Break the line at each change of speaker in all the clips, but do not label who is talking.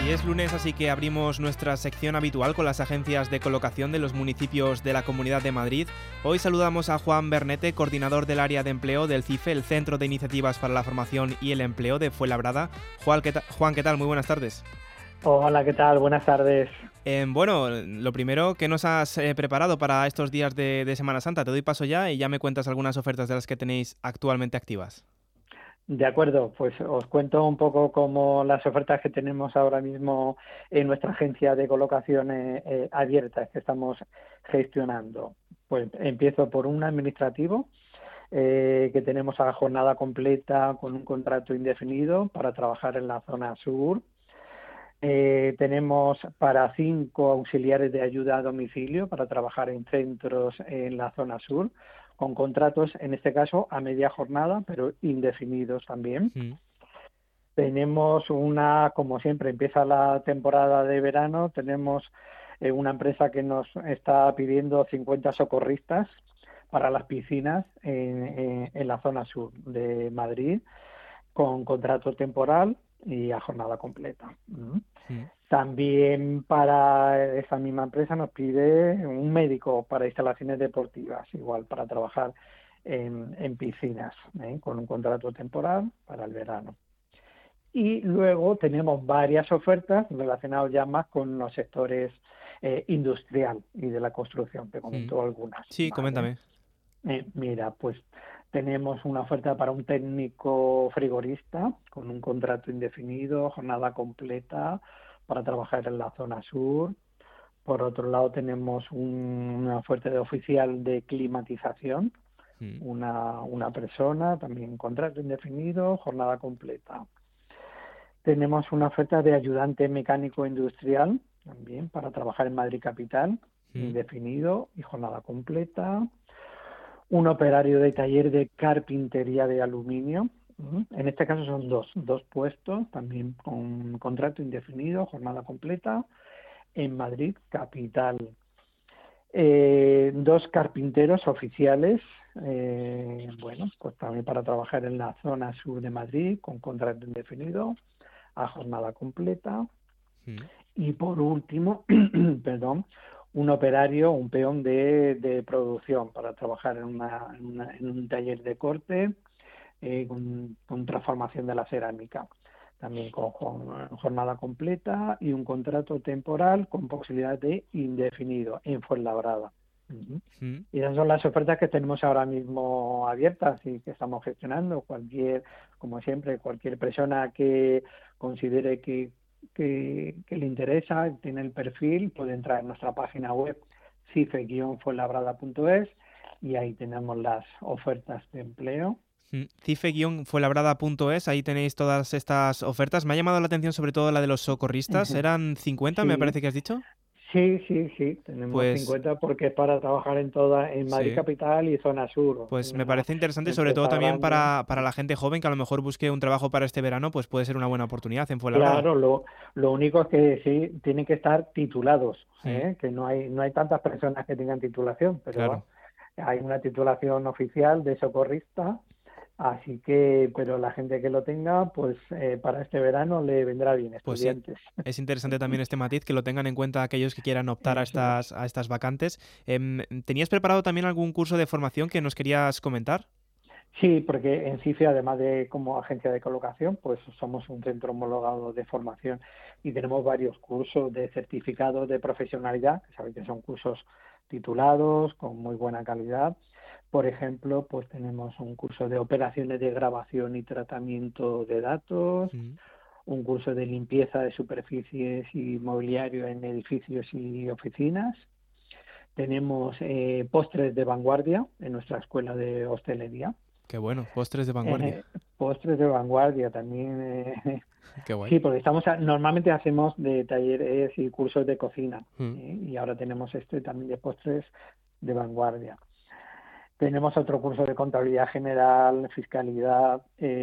Y es lunes, así que abrimos nuestra sección habitual con las agencias de colocación de los municipios de la Comunidad de Madrid. Hoy saludamos a Juan Bernete, coordinador del área de empleo del CIFE, el Centro de Iniciativas para la Formación y el Empleo de Fuenlabrada. Juan, ¿qué tal? Muy buenas tardes.
Hola, ¿qué tal? Buenas tardes.
Bueno, lo primero, ¿qué nos has preparado para estos días de Semana Santa? Te doy paso ya y ya me cuentas algunas ofertas de las que tenéis actualmente activas.
De acuerdo, pues os cuento un poco cómo las ofertas que tenemos ahora mismo en nuestra agencia de colocación abiertas que estamos gestionando. Pues empiezo por un administrativo que tenemos a jornada completa con un contrato indefinido para trabajar en la zona sur. Tenemos para 5 auxiliares de ayuda a domicilio para trabajar en centros en la zona sur, con contratos, en este caso, a media jornada, pero indefinidos también. Tenemos como siempre, empieza la temporada de verano, tenemos una empresa que nos está pidiendo 50 socorristas para las piscinas en la zona sur de Madrid, con contrato temporal y a jornada completa. También para esa misma empresa nos pide un médico para instalaciones deportivas, igual para trabajar en piscinas, con un contrato temporal para el verano. Y luego tenemos varias ofertas relacionadas ya más con los sectores industrial y de la construcción, te comento algunas.
Sí,
¿vale?
coméntame.
Mira, pues tenemos una oferta para un técnico frigorista con un contrato indefinido, jornada completa para trabajar en la zona sur. Por otro lado tenemos una oferta de oficial de climatización, una persona, también contrato indefinido, jornada completa. Tenemos una oferta de ayudante mecánico industrial, también para trabajar en Madrid Capital, indefinido y jornada completa. Un operario de taller de carpintería de aluminio. En este caso son dos puestos, también con contrato indefinido, jornada completa, en Madrid Capital. 2 carpinteros oficiales, pues también para trabajar en la zona sur de Madrid, con contrato indefinido, a jornada completa. Y por último, un operario, un peón de producción para trabajar en un taller de corte con transformación de la cerámica, también con jornada completa y un contrato temporal con posibilidad de indefinido en Fuenlabrada. Y esas son las ofertas que tenemos ahora mismo abiertas y que estamos gestionando. Como siempre, cualquier persona que considere que le interesa, tiene el perfil, puede entrar en nuestra página web cife-fuenlabrada.es y ahí tenemos las ofertas de empleo.
cife-fuenlabrada.es, ahí tenéis todas estas ofertas. Me ha llamado la atención sobre todo la de los socorristas. ¿Eran 50,
Sí.
me parece que has dicho?
Sí, tenemos 50 porque es para trabajar en Madrid Capital y zona sur.
Pues me parece interesante, sobre todo también para la gente joven que a lo mejor busque un trabajo para este verano, pues puede ser una buena oportunidad en Fuenlabrada.
Claro, lo único es que sí, tienen que estar titulados, que no hay tantas personas que tengan titulación, pero
claro.
Hay una titulación oficial de socorrista. Así que, pero la gente que lo tenga, pues para este verano le vendrá bien, estudiantes.
Pues sí. Es interesante también este matiz, que lo tengan en cuenta aquellos que quieran optar a estas vacantes. ¿Tenías preparado también algún curso de formación que nos querías comentar?
Sí, porque en CIFE, además de como agencia de colocación, pues somos un centro homologado de formación y tenemos varios cursos de certificados de profesionalidad, que sabéis que son cursos titulados, con muy buena calidad. Por ejemplo, pues tenemos un curso de operaciones de grabación y tratamiento de datos, un curso de limpieza de superficies y mobiliario en edificios y oficinas. Tenemos postres de vanguardia en nuestra escuela de hostelería.
Qué bueno, postres de vanguardia.
Postres de vanguardia también.
Qué guay.
Sí, porque normalmente hacemos de talleres y cursos de cocina y ahora tenemos también de postres de vanguardia. Tenemos otro curso de contabilidad general, fiscalidad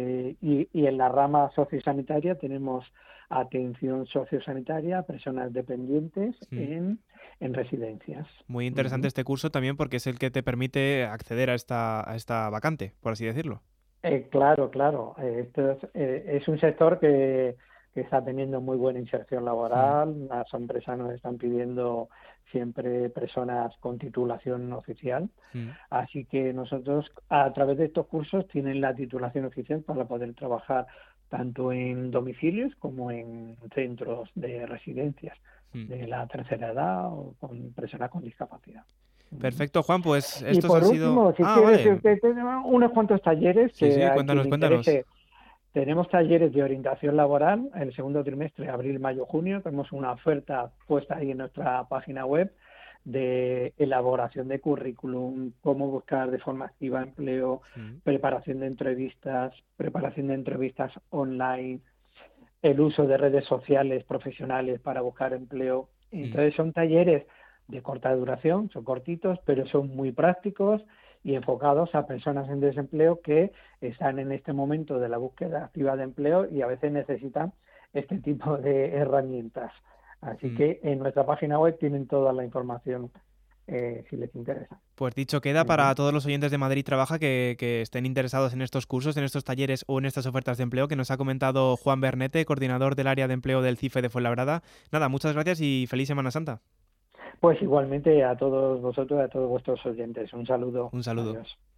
y en la rama sociosanitaria tenemos atención sociosanitaria a personas dependientes en residencias.
Muy interesante este curso también porque es el que te permite acceder a esta vacante, por así decirlo.
Claro. Esto es un sector que que está teniendo muy buena inserción laboral. Las empresas nos están pidiendo siempre personas con titulación oficial. Así que nosotros, a través de estos cursos, tienen la titulación oficial para poder trabajar tanto en domicilios como en centros de residencias de la tercera edad o con personas con discapacidad.
Perfecto, Juan, pues
Y
estos
por
han sido...
último, si quieres, tenemos unos cuantos talleres que a quien
cuéntanos,
le
cuéntanos.
interese. Tenemos talleres de orientación laboral el segundo trimestre, abril, mayo, junio. Tenemos una oferta puesta ahí en nuestra página web de elaboración de currículum, cómo buscar de forma activa empleo, preparación de entrevistas online, el uso de redes sociales profesionales para buscar empleo. Entonces son talleres de corta duración, son cortitos, pero son muy prácticos y enfocados a personas en desempleo que están en este momento de la búsqueda activa de empleo y a veces necesitan este tipo de herramientas. Así que en nuestra página web tienen toda la información si les interesa.
Pues dicho queda para todos los oyentes de Madrid Trabaja que estén interesados en estos cursos, en estos talleres o en estas ofertas de empleo que nos ha comentado Juan Bernete, coordinador del área de empleo del CIFE de Fuenlabrada. Nada, muchas gracias y feliz Semana Santa.
Pues igualmente a todos vosotros, a todos vuestros oyentes. Un saludo.
Un saludo.
Adiós.